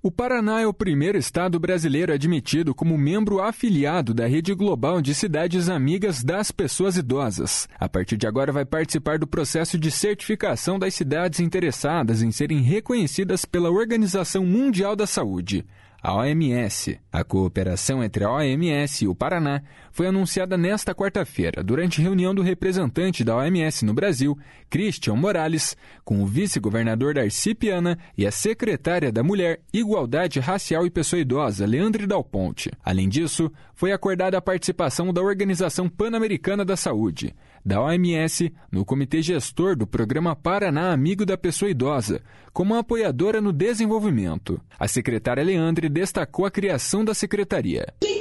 O Paraná é o primeiro estado brasileiro admitido como membro afiliado da Rede Global de Cidades Amigas das Pessoas Idosas. A partir de agora vai participar do processo de certificação das cidades interessadas em serem reconhecidas pela Organização Mundial da Saúde, a OMS. A cooperação entre a OMS e o Paraná foi anunciada nesta quarta-feira, durante reunião do representante da OMS no Brasil, Christian Morales, com o vice-governador Darcy Piana e a secretária da Mulher, Igualdade Racial e Pessoa Idosa, Leandre Dal Ponte. Além disso, foi acordada a participação da Organização Pan-Americana da Saúde, da OMS, no comitê gestor do programa Paraná Amigo da Pessoa Idosa, como apoiadora no desenvolvimento. A secretária Leandre destacou a criação da secretaria. Em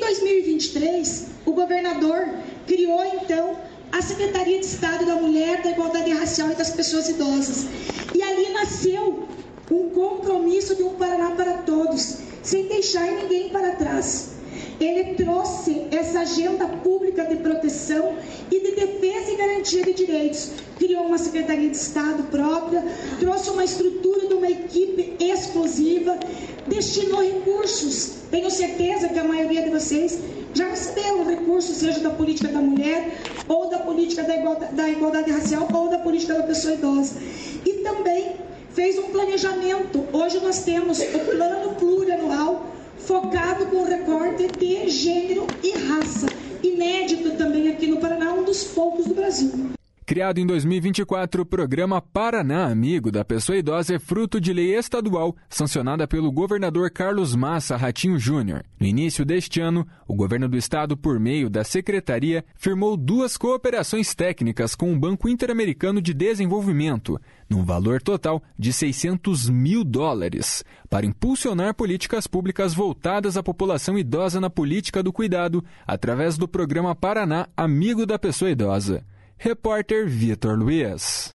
2023, o governador criou, então, a Secretaria de Estado da Mulher, da Igualdade Racial e das Pessoas Idosas. E ali nasceu um compromisso de um Paraná para todos, sem deixar ninguém para trás. Ele trouxe essa agenda pública de proteção e de defesa e garantia de direitos. Criou uma Secretaria de Estado própria, trouxe uma estrutura de uma equipe exclusiva, destinou recursos. Tenho certeza que a maioria de vocês já receberam recursos, seja da política da mulher, ou da política da igualdade racial, ou da política da pessoa idosa. E também fez um planejamento. Hoje nós temos o plano plurianual, focado com recorte de gênero e raça. Inédito também aqui no Paraná, um dos poucos do Brasil. Criado em 2024, o programa Paraná Amigo da Pessoa Idosa é fruto de lei estadual sancionada pelo governador Carlos Massa Ratinho Júnior. No início deste ano, o governo do estado, por meio da secretaria, firmou 2 cooperações técnicas com o Banco Interamericano de Desenvolvimento, num valor total de $600 mil, para impulsionar políticas públicas voltadas à população idosa na política do cuidado, através do programa Paraná Amigo da Pessoa Idosa. Repórter Vitor Luiz.